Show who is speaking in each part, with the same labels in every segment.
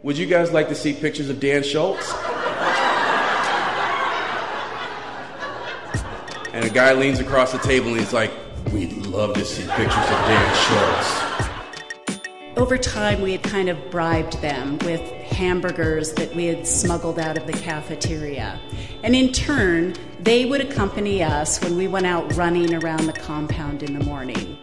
Speaker 1: Would you guys like to see pictures of Dan Schultz? And a guy leans across the table and he's like, we'd love to see pictures of Dan Schultz.
Speaker 2: Over time, we had kind of bribed them with hamburgers that we had smuggled out of the cafeteria. And in turn, they would accompany us when we went out running around the compound in the morning.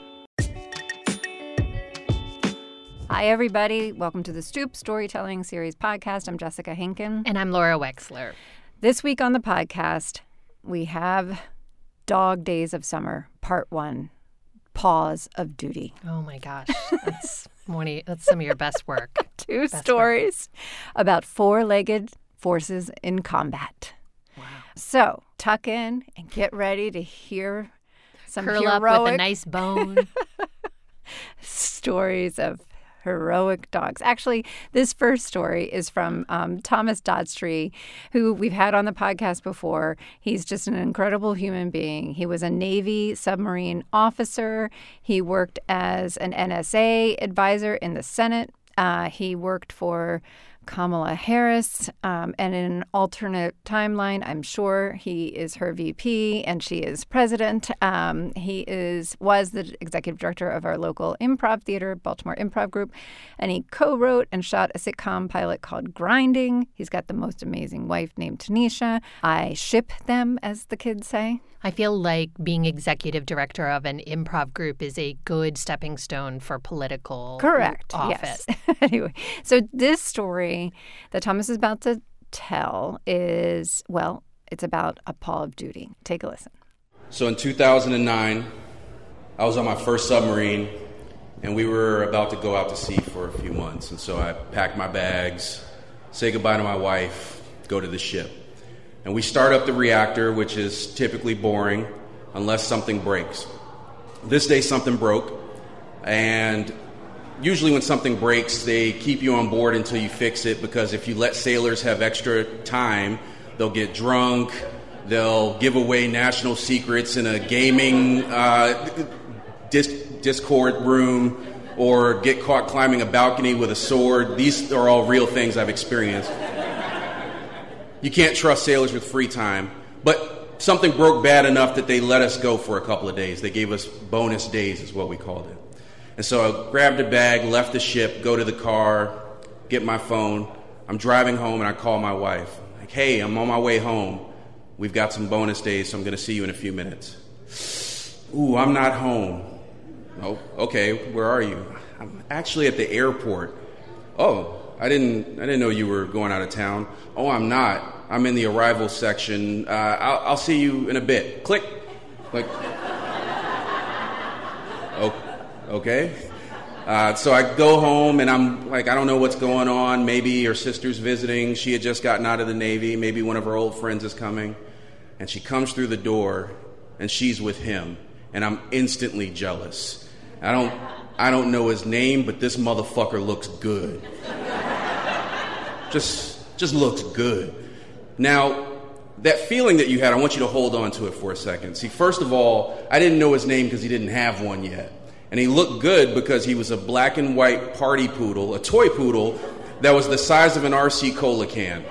Speaker 3: Hi, everybody. Welcome to the Stoop Storytelling Series podcast. I'm Jessica Hinken.
Speaker 4: And I'm Laura Wexler.
Speaker 3: This week on the podcast, we have Dog Days of Summer, Part 1, Paws of Duty.
Speaker 4: Oh, my gosh. That's some of your best work.
Speaker 3: Two stories about four-legged forces in combat.
Speaker 4: Wow.
Speaker 3: So tuck in and get ready to hear some
Speaker 4: Curl
Speaker 3: heroic
Speaker 4: up with a nice bone.
Speaker 3: stories of heroic dogs. Actually, this first story is from Thomas Dodstree, who we've had on the podcast before. He's just an incredible human being. He was a Navy submarine officer. He worked as an NSA advisor in the Senate. He worked for Kamala Harris, and in an alternate timeline, I'm sure he is her VP and she is president. He was the executive director of our local improv theater, Baltimore Improv Group, and he co-wrote and shot a sitcom pilot called Grinding. He's got the most amazing wife named Tanisha. I ship them, as the kids say.
Speaker 4: I feel like being executive director of an improv group is a good stepping stone for political office.
Speaker 3: Yes. Anyway, so this story that Thomas is about to tell is, well, it's about a Paw of Duty. Take a listen.
Speaker 1: So in 2009, I was on my first submarine, and we were about to go out to sea for a few months. And so I packed my bags, say goodbye to my wife, go to the ship. And we start up the reactor, which is typically boring unless something breaks. This day something broke, and usually when something breaks, they keep you on board until you fix it, because if you let sailors have extra time, they'll get drunk, they'll give away national secrets in a gaming Discord room, or get caught climbing a balcony with a sword. These are all real things I've experienced. You can't trust sailors with free time, but something broke bad enough that they let us go for a couple of days. They gave us bonus days, is what we called it. And so I grabbed a bag, left the ship, go to the car, get my phone. I'm driving home, and I call my wife. Like, hey, I'm on my way home. We've got some bonus days, so I'm going to see you in a few minutes. Ooh, I'm not home. Oh, okay, where are you? I'm actually at the airport. Oh, I didn't know you were going out of town. Oh, I'm not. I'm in the arrival section. I'll see you in a bit. Click. Like, okay. So I go home, and I'm like, I don't know what's going on. Maybe her sister's visiting. She had just gotten out of the Navy. Maybe one of her old friends is coming. And she comes through the door, and she's with him. And I'm instantly jealous. I don't know his name, but this motherfucker looks good. Just looks good. Now, that feeling that you had, I want you to hold on to it for a second. See, first of all, I didn't know his name because he didn't have one yet. And he looked good because he was a black and white party poodle, a toy poodle, that was the size of an RC Cola can.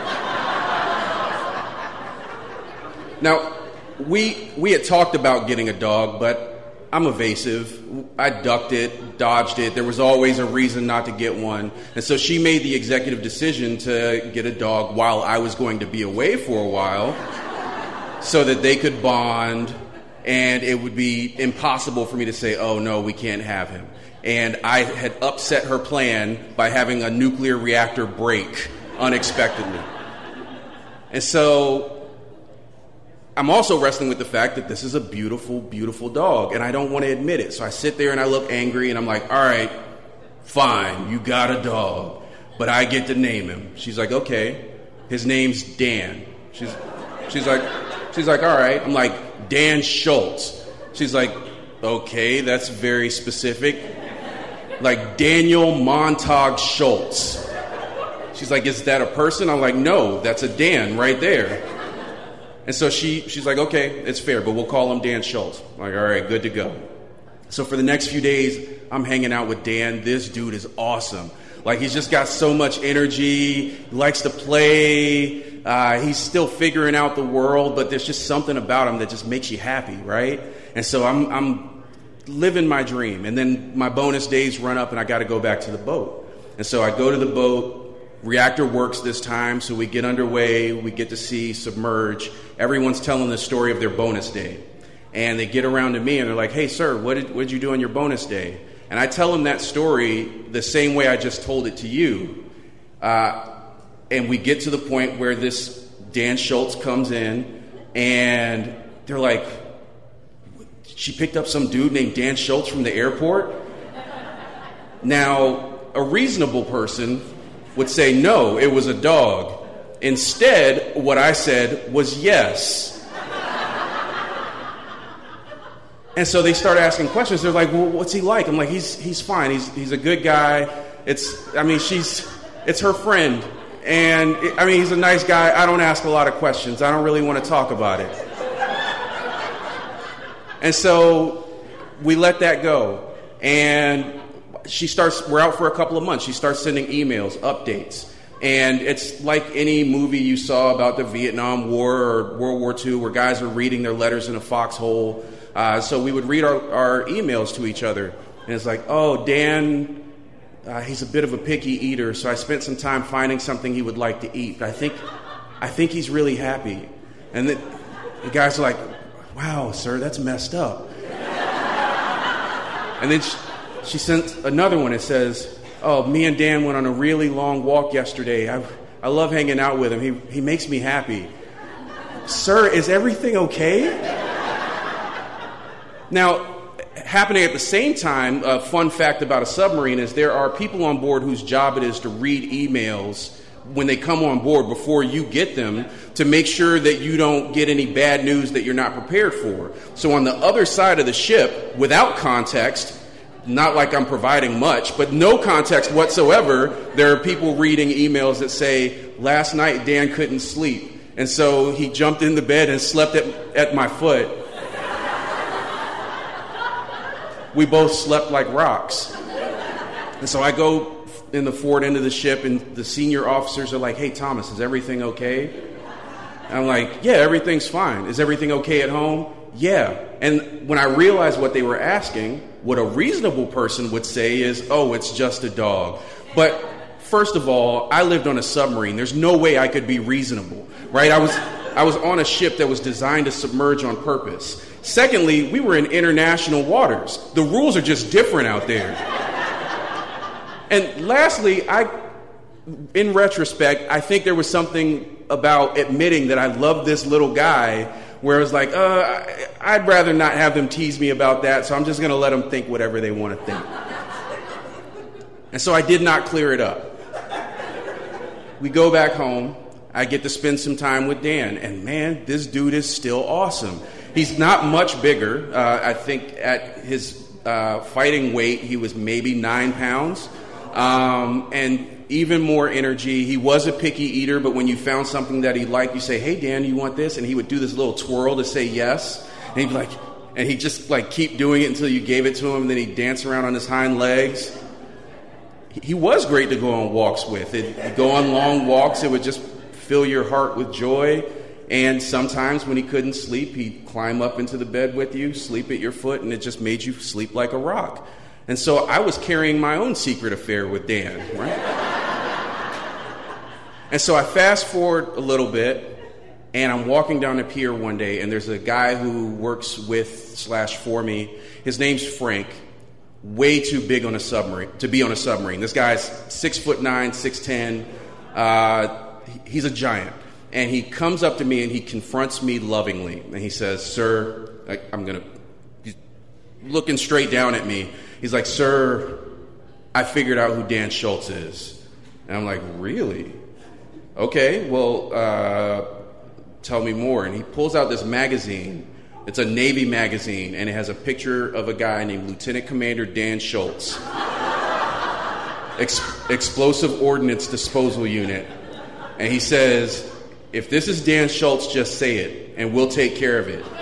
Speaker 1: Now, we had talked about getting a dog, but I'm evasive. I ducked it, dodged it. There was always a reason not to get one. And so she made the executive decision to get a dog while I was going to be away for a while so that they could bond, and it would be impossible for me to say, oh, no, we can't have him. And I had upset her plan by having a nuclear reactor break unexpectedly. And so I'm also wrestling with the fact that this is a beautiful, beautiful dog, and I don't want to admit it. So I sit there and I look angry, and I'm like, all right, fine, you got a dog, but I get to name him. She's like, okay, his name's Dan. She's like, all right. I'm like, Dan Schultz. She's like, okay, that's very specific. Like, Daniel Montag Schultz. She's like, is that a person? I'm like, no, that's a Dan right there. And so she's like, okay, it's fair, but we'll call him Dan Schultz. I'm like, all right, good to go. So for the next few days, I'm hanging out with Dan. This dude is awesome. Like, he's just got so much energy, he likes to play, he's still figuring out the world, but there's just something about him that just makes you happy, right? And so I'm living my dream. And then my bonus days run up and I got to go back to the boat. And so I go to the boat. Reactor works this time, so we get underway. We get to see submerge. Everyone's telling the story of their bonus day. And they get around to me and they're like, hey, sir, what did you do on your bonus day? And I tell them that story the same way I just told it to you. And we get to the point where this Dan Schultz comes in and they're like, she picked up some dude named Dan Schultz from the airport? Now, a reasonable person would say, no, it was a dog. Instead, what I said was yes. And so they start asking questions. They're like, well, what's he like? I'm like, he's fine. He's a good guy. It's her friend. And he's a nice guy. I don't ask a lot of questions. I don't really want to talk about it. And so we let that go. And we're out for a couple of months. She starts sending emails, updates. And it's like any movie you saw about the Vietnam War or World War II where guys are reading their letters in a foxhole. So we would read our emails to each other. And it's like, oh, Dan, he's a bit of a picky eater, so I spent some time finding something he would like to eat. I think he's really happy. And the guys are like, wow, sir, that's messed up. And then she sent another one. It says, oh, me and Dan went on a really long walk yesterday. I love hanging out with him. He makes me happy. Sir, is everything okay? Now, happening at the same time, a fun fact about a submarine is there are people on board whose job it is to read emails when they come on board before you get them to make sure that you don't get any bad news that you're not prepared for. So on the other side of the ship, without context, not like I'm providing much, but no context whatsoever, there are people reading emails that say, last night Dan couldn't sleep, and so he jumped in the bed and slept at my foot. We both slept like rocks. And so I go in the forward end of the ship, and the senior officers are like, hey, Thomas, is everything okay? And I'm like, yeah, everything's fine. Is everything okay at home? Yeah. And when I realized what they were asking, what a reasonable person would say is, oh, it's just a dog. But first of all, I lived on a submarine. There's no way I could be reasonable, right? I was on a ship that was designed to submerge on purpose. Secondly, we were in international waters. The rules are just different out there. And lastly, in retrospect, I think there was something about admitting that I loved this little guy where it was like, I'd rather not have them tease me about that, so I'm just going to let them think whatever they want to think. And so I did not clear it up. We go back home. I get to spend some time with Dan, and man, this dude is still awesome. He's not much bigger. I think at his fighting weight, he was maybe 9 pounds. And even more energy. He was a picky eater, but when you found something that he liked, you say, hey, Dan, you want this? And he would do this little twirl to say yes. And he'd be like, and he'd just like keep doing it until you gave it to him, and then he'd dance around on his hind legs. He was great to go on walks with. He'd go on long walks. It would just fill your heart with joy. And sometimes when he couldn't sleep, he'd climb up into the bed with you, sleep at your foot, and it just made you sleep like a rock. And so I was carrying my own secret affair with Dan, right? And so I fast forward a little bit, and I'm walking down the pier one day, and there's a guy who works with/for me. His name's Frank. Way too big on a submarine to be on a submarine. This guy's 6'9", 6'10". He's a giant. And he comes up to me and he confronts me lovingly. And he says, sir, he's looking straight down at me. He's like, sir, I figured out who Dan Schultz is. And I'm like, really? Okay, well, tell me more. And he pulls out this magazine. It's a Navy magazine, and it has a picture of a guy named Lieutenant Commander Dan Schultz. Explosive Ordnance Disposal Unit. And he says, if this is Dan Schultz, just say it, and we'll take care of it.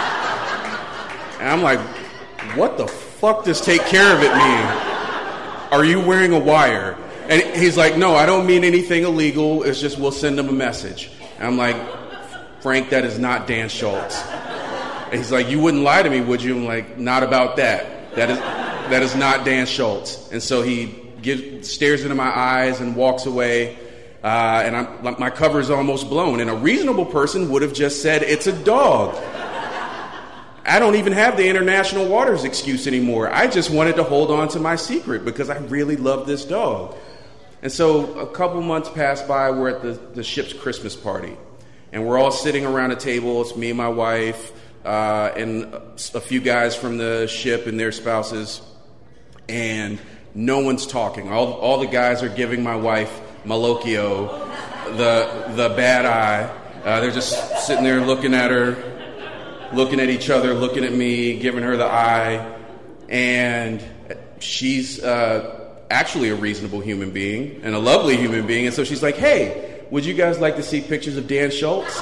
Speaker 1: And I'm like, what the fuck does take care of it mean? are you wearing a wire? And he's like, no, I don't mean anything illegal. It's just we'll send him a message. And I'm like, Frank, that is not Dan Schultz. And he's like, you wouldn't lie to me, would you? I'm like, not about that. That is not Dan Schultz. And so he stares into my eyes and walks away. And my cover is almost blown. And a reasonable person would have just said, it's a dog. I don't even have the international waters excuse anymore. I just wanted to hold on to my secret because I really love this dog. And so a couple months pass by. We're at the ship's Christmas party. And we're all sitting around a table. It's me and my wife and a few guys from the ship and their spouses. And no one's talking. All the guys are giving my wife Malocchio the bad eye. They're just sitting there looking at her, looking at each other, looking at me, giving her the eye. And she's actually a reasonable human being and a lovely human being. And so she's like, hey, would you guys like to see pictures of Dan Schultz?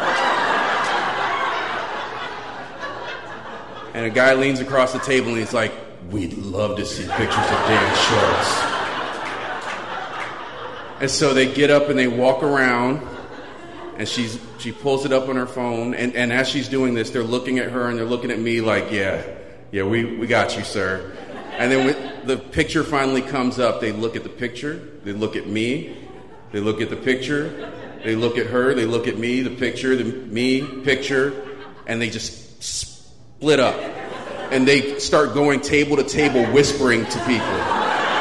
Speaker 1: And a guy leans across the table and he's like, we'd love to see pictures of Dan Schultz. And so they get up and they walk around, and she pulls it up on her phone, and as she's doing this, they're looking at her and they're looking at me like, yeah, we got you, sir. And then when the picture finally comes up, they look at the picture, they look at me, they look at the picture, they look at her, they look at me, the picture, me, picture, and they just split up. And they start going table to table whispering to people.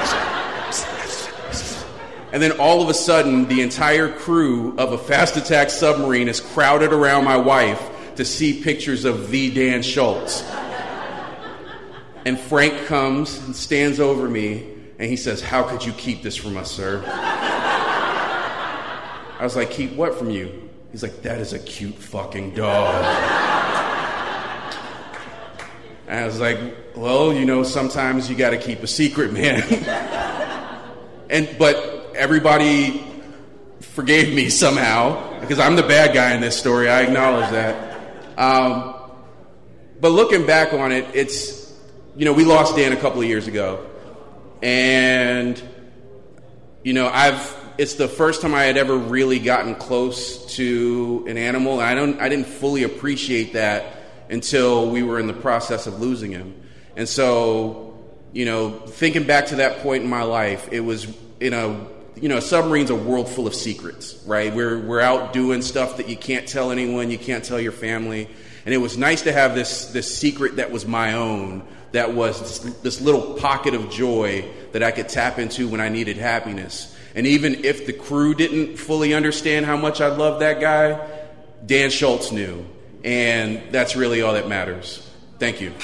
Speaker 1: And then all of a sudden, the entire crew of a fast attack submarine is crowded around my wife to see pictures of the Dan Schultz. And Frank comes and stands over me, and he says, how could you keep this from us, sir? I was like, keep what from you? He's like, that is a cute fucking dog. And I was like, well, sometimes you got to keep a secret, man. But everybody forgave me somehow because I'm the bad guy in this story. I acknowledge that. But looking back on it, it's, we lost Dan a couple of years ago. And, it's the first time I had ever really gotten close to an animal. I didn't fully appreciate that until we were in the process of losing him. And so, thinking back to that point in my life, it was a submarine's a world full of secrets, right? We're out doing stuff that you can't tell anyone, you can't tell your family. And it was nice to have this secret that was my own, that was this little pocket of joy that I could tap into when I needed happiness. And even if the crew didn't fully understand how much I loved that guy, Dan Schultz knew. And that's really all that matters. Thank you.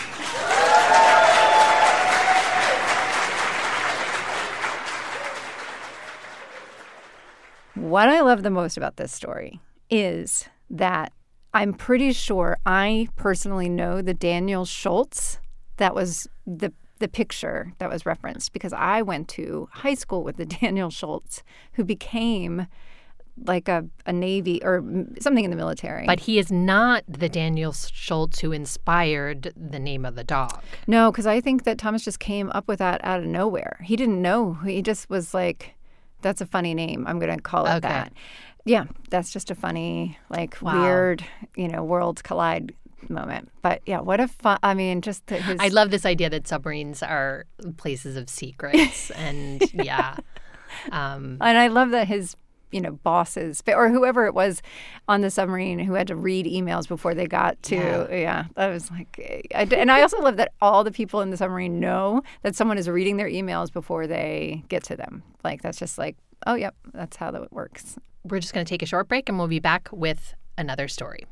Speaker 3: What I love the most about this story is that I'm pretty sure I personally know the Daniel Schultz that was the picture that was referenced, because I went to high school with the Daniel Schultz who became like a Navy or something in the military.
Speaker 4: But he is not the Daniel Schultz who inspired the name of the dog.
Speaker 3: No, because I think that Thomas just came up with that out of nowhere. He didn't know. He just was like, that's a funny name. I'm going to call it that. Yeah, that's just a funny, weird, worlds collide moment. But yeah, what a fun, I
Speaker 4: love this idea that submarines are places of secrets. And yeah.
Speaker 3: And I love that his, bosses or whoever it was on the submarine who had to read emails before they got to, that was like, and I also love that all the people in the submarine know that someone is reading their emails before they get to them. That's just like, oh, yep, that's how that works.
Speaker 4: We're just going to take a short break and we'll be back with another story.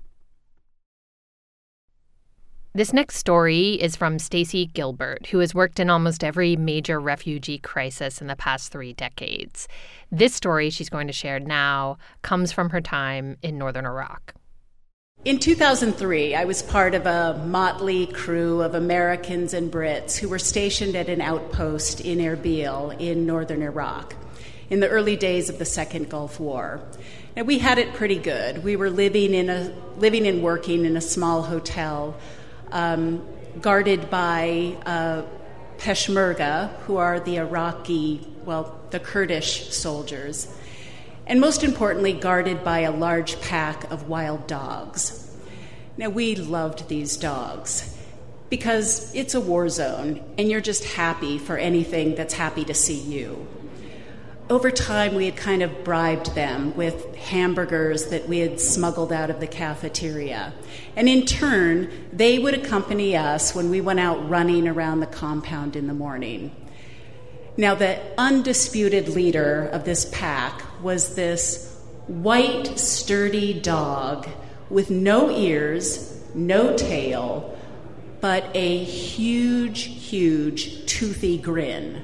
Speaker 4: This next story is from Stacy Gilbert, who has worked in almost every major refugee crisis in the past 3 decades. This story she's going to share now comes from her time in northern Iraq.
Speaker 2: In 2003, I was part of a motley crew of Americans and Brits who were stationed at an outpost in Erbil in northern Iraq in the early days of the Second Gulf War. And we had it pretty good. We were living and working in a small hotel, guarded by Peshmerga, who are the the Kurdish soldiers, and most importantly, guarded by a large pack of wild dogs. Now, we loved these dogs because it's a war zone, and you're just happy for anything that's happy to see you. Over time, we had kind of bribed them with hamburgers that we had smuggled out of the cafeteria. And in turn, they would accompany us when we went out running around the compound in the morning. Now, the undisputed leader of this pack was this white, sturdy dog with no ears, no tail, but a huge, huge, toothy grin.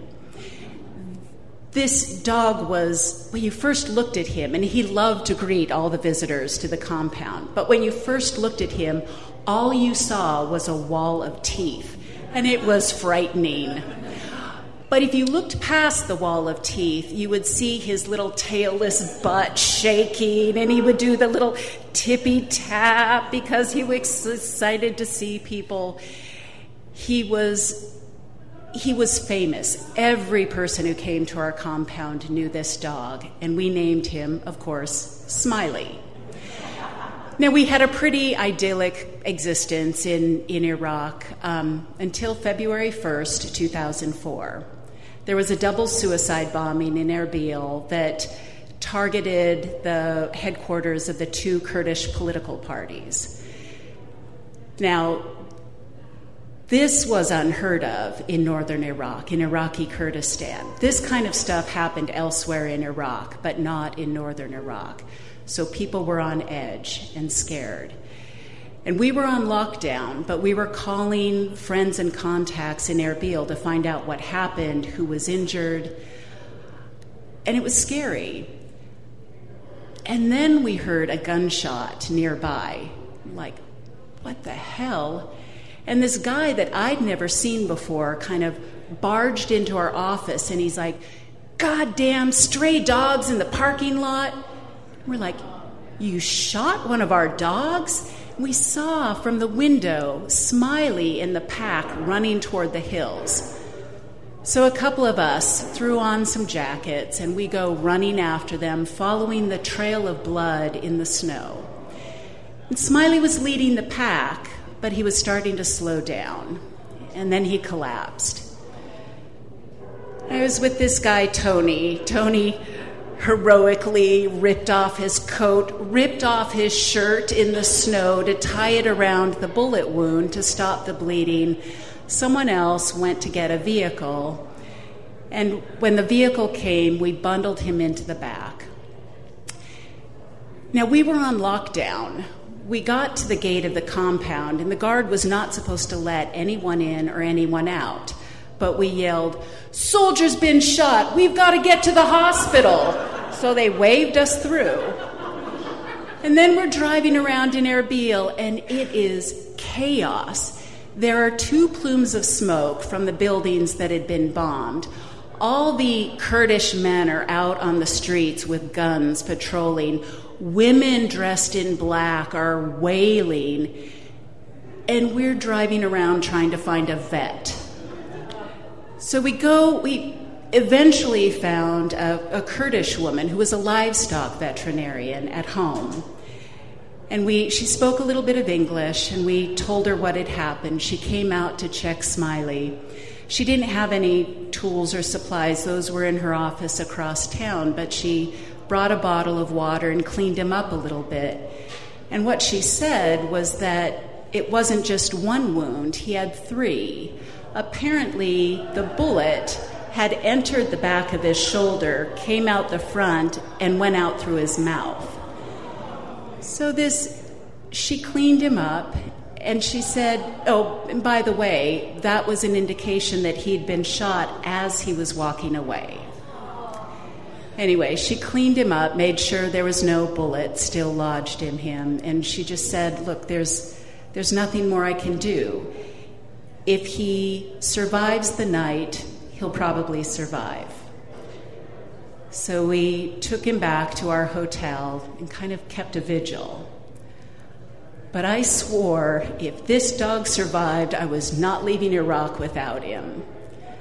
Speaker 2: This dog was, when you first looked at him, and he loved to greet all the visitors to the compound, but when you first looked at him, all you saw was a wall of teeth, and it was frightening. But if you looked past the wall of teeth, you would see his little tailless butt shaking, and he would do the little tippy tap because he was excited to see people. He was famous. Every person who came to our compound knew this dog, and we named him, of course, Smiley. Now, we had a pretty idyllic existence in Iraq until February 1st, 2004. There was a double suicide bombing in Erbil that targeted the headquarters of the two Kurdish political parties. Now, this was unheard of in northern Iraq, in Iraqi Kurdistan. This kind of stuff happened elsewhere in Iraq, but not in northern Iraq. So people were on edge and scared. And we were on lockdown, but we were calling friends and contacts in Erbil to find out what happened, who was injured. And it was scary. And then we heard a gunshot nearby. Like, what the hell? And this guy that I'd never seen before kind of barged into our office, and he's like, "Goddamn stray dogs in the parking lot." We're like, "You shot one of our dogs?" We saw from the window Smiley in the pack running toward the hills. So a couple of us threw on some jackets, and we go running after them, following the trail of blood in the snow. And Smiley was leading the pack, but he was starting to slow down, and then he collapsed. I was with this guy, Tony. Tony heroically ripped off his coat, ripped off his shirt in the snow to tie it around the bullet wound to stop the bleeding. Someone else went to get a vehicle, and when the vehicle came, we bundled him into the back. Now, we were on lockdown. We got to the gate of the compound, and the guard was not supposed to let anyone in or anyone out. But we yelled, "Soldier's been shot! We've got to get to the hospital!" So they waved us through. And then we're driving around in Erbil, and it is chaos. There are 2 plumes of smoke from the buildings that had been bombed. All the Kurdish men are out on the streets with guns patrolling. Women dressed in black are wailing, and we're driving around trying to find a vet. So we eventually found a Kurdish woman who was a livestock veterinarian at home. And she spoke a little bit of English, and we told her what had happened. She came out to check Smiley. She didn't have any tools or supplies. Those were in her office across town, but she brought a bottle of water and cleaned him up a little bit. And what she said was that it wasn't just one wound, he had 3. Apparently, the bullet had entered the back of his shoulder, came out the front, and went out through his mouth. So she cleaned him up, and she said, oh, and by the way, that was an indication that he'd been shot as he was walking away. Anyway, she cleaned him up, made sure there was no bullet still lodged in him, and she just said, look, there's nothing more I can do. If he survives the night, he'll probably survive. So we took him back to our hotel and kind of kept a vigil. But I swore if this dog survived, I was not leaving Iraq without him.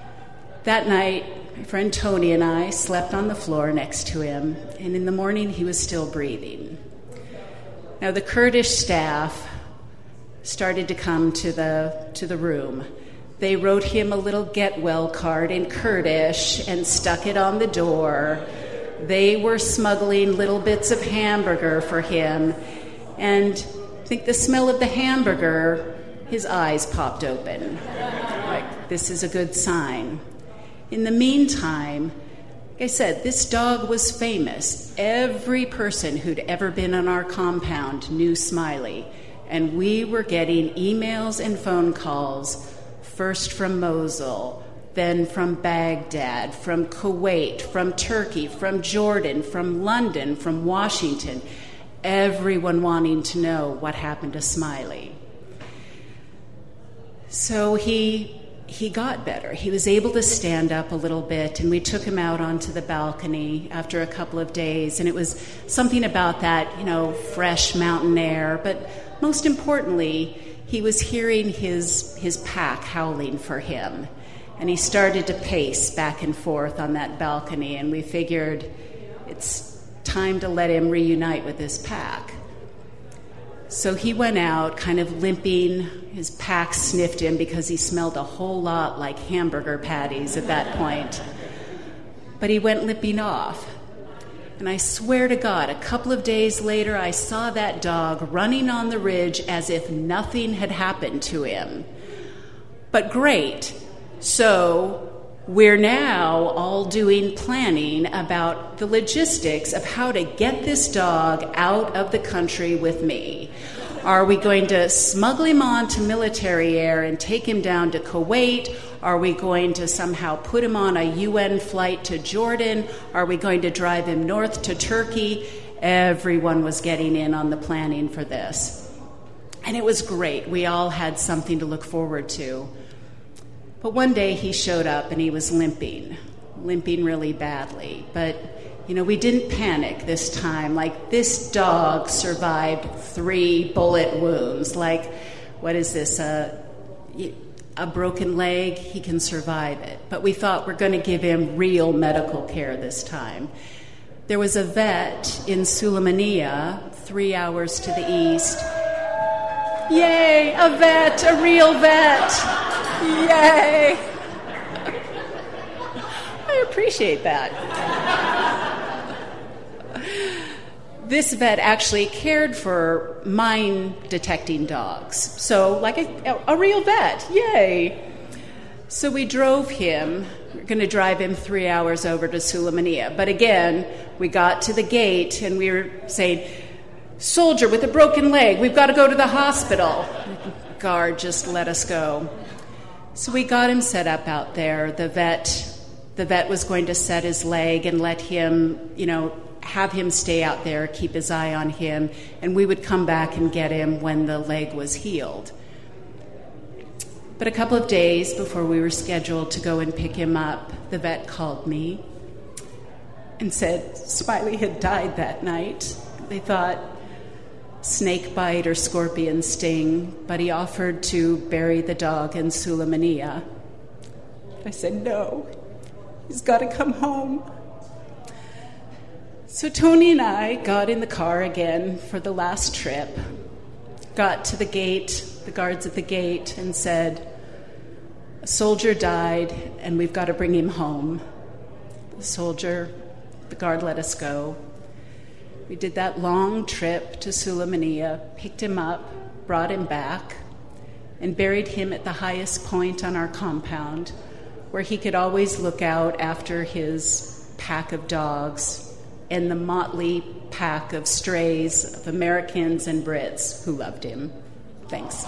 Speaker 2: That night, my friend Tony and I slept on the floor next to him, and in the morning he was still breathing. Now the Kurdish staff started to come to the room. They wrote him a little get well card in Kurdish and stuck it on the door. They were smuggling little bits of hamburger for him, and I think the smell of the hamburger, his eyes popped open. Like, this is a good sign. In the meantime, like I said, this dog was famous. Every person who'd ever been on our compound knew Smiley, and we were getting emails and phone calls, first from Mosul, then from Baghdad, from Kuwait, from Turkey, from Jordan, from London, from Washington, everyone wanting to know what happened to Smiley. So he got better. He was able to stand up a little bit, and we took him out onto the balcony after a couple of days, and it was something about that, fresh mountain air, but most importantly, he was hearing his pack howling for him, and he started to pace back and forth on that balcony, and we figured it's time to let him reunite with his pack. So he went out kind of limping. His pack sniffed him because he smelled a whole lot like hamburger patties at that point. But he went limping off. And I swear to God, a couple of days later, I saw that dog running on the ridge as if nothing had happened to him. But great. So we're now all doing planning about the logistics of how to get this dog out of the country with me. Are we going to smuggle him onto military air and take him down to Kuwait? Are we going to somehow put him on a UN flight to Jordan? Are we going to drive him north to Turkey? Everyone was getting in on the planning for this. And it was great. We all had something to look forward to. But one day he showed up and he was limping really badly. But, we didn't panic this time. Like, this dog survived 3 bullet wounds. Like, what is this, a broken leg? He can survive it. But we thought we're going to give him real medical care this time. There was a vet in Sulaymaniyah, 3 hours to the east. Yay, a vet, a real vet. Yay! I appreciate that. This vet actually cared for mine-detecting dogs. So, like a real vet. Yay! So we drove him. We're going to drive him 3 hours over to Sulaymaniyah. But again, we got to the gate and we were saying, "Soldier with a broken leg, we've got to go to the hospital." Guard just let us go. So we got him set up out there. The vet was going to set his leg and let him, have him stay out there, keep his eye on him, and we would come back and get him when the leg was healed. But a couple of days before we were scheduled to go and pick him up, the vet called me and said Smiley had died that night. They thought snake bite or scorpion sting, but he offered to bury the dog in Sulaymaniyah. I said, no, he's got to come home. So Tony and I got in the car again for the last trip, got to the gate, the guards at the gate, and said, a soldier died, and we've got to bring him home. The guard let us go. We did that long trip to Sulaymaniyah, picked him up, brought him back, and buried him at the highest point on our compound, where he could always look out after his pack of dogs and the motley pack of strays of Americans and Brits who loved him. Thanks.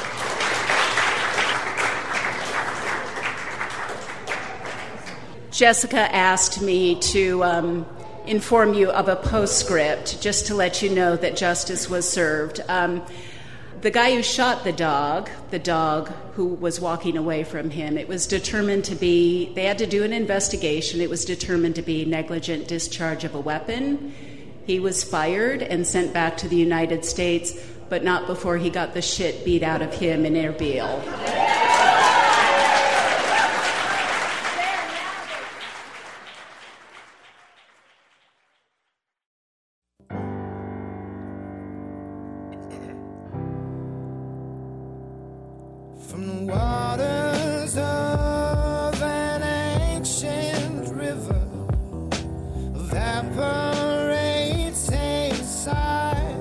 Speaker 2: Jessica asked me to inform you of a postscript, just to let you know that justice was served. The guy who shot the dog who was walking away from him, it was determined to be, they had to do an investigation, it was determined to be negligent discharge of a weapon. He was fired and sent back to the United States, but not before he got the shit beat out of him in Erbil.
Speaker 5: from the waters of an ancient river evaporates inside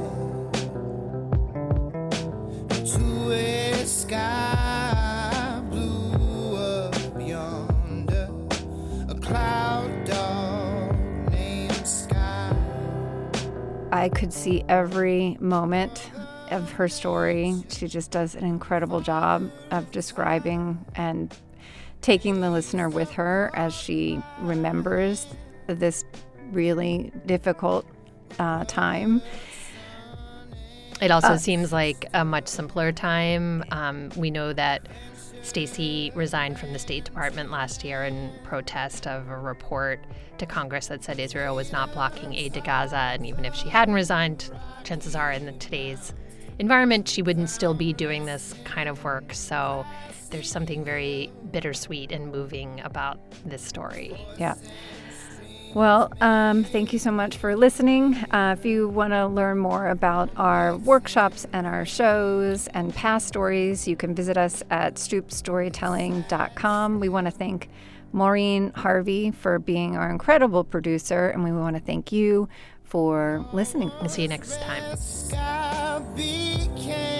Speaker 5: to a sky blue up yonder, a cloud dog named Sky.
Speaker 3: I could see every moment of her story. She just does an incredible job of describing and taking the listener with her as she remembers this really difficult time.
Speaker 4: It also seems like a much simpler time. We know that Stacey resigned from the State Department last year in protest of a report to Congress that said Israel was not blocking aid to Gaza. And even if she hadn't resigned, chances are in today's environment, she wouldn't still be doing this kind of work. So there's something very bittersweet and moving about this story.
Speaker 3: Yeah. Well, thank you so much for listening. If you want to learn more about our workshops and our shows and past stories, you can visit us at stoopstorytelling.com. We want to thank Maureen Harvey for being our incredible producer, and we want to thank you for listening.
Speaker 4: We'll see you next time.
Speaker 5: Sky became